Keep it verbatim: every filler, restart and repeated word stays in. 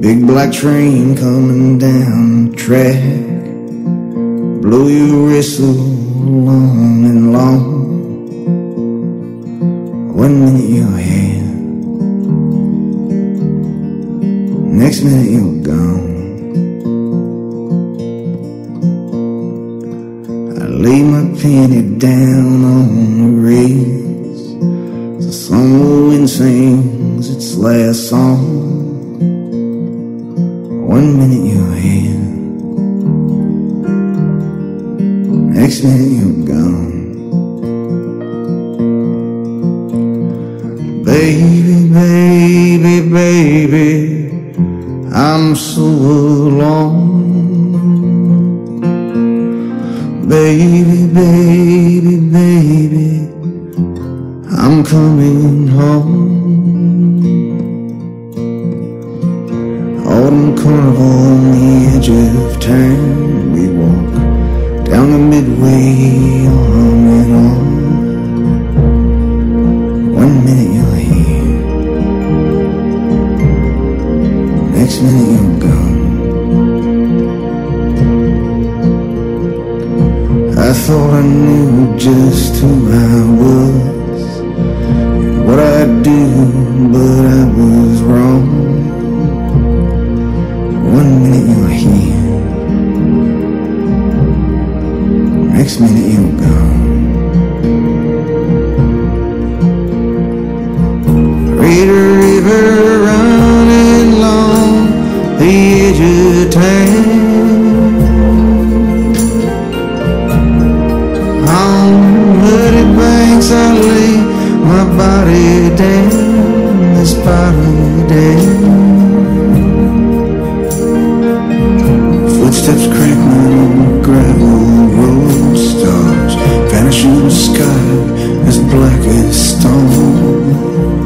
Big black train coming down the track. Blow your whistle long and long. One minute you're here, next minute you're gone. I lay my penny down on the rails. The summer wind sings its last song. One minute you're here, next minute you're gone. Baby, baby, baby, I'm so alone. Baby, baby, baby, I'm coming home. Autumn carnival on the edge of town. We walk down the midway, arm in arm. One minute you're here, next minute you're gone. I thought I knew just who I was and what I'd do, but I was wrong. One minute you're here, next minute you're gone. Read a river running along the edge of town. On muddy banks I lay my body down, this body down. Footsteps crackling on gravel road, stars vanish in the sky as black as stone.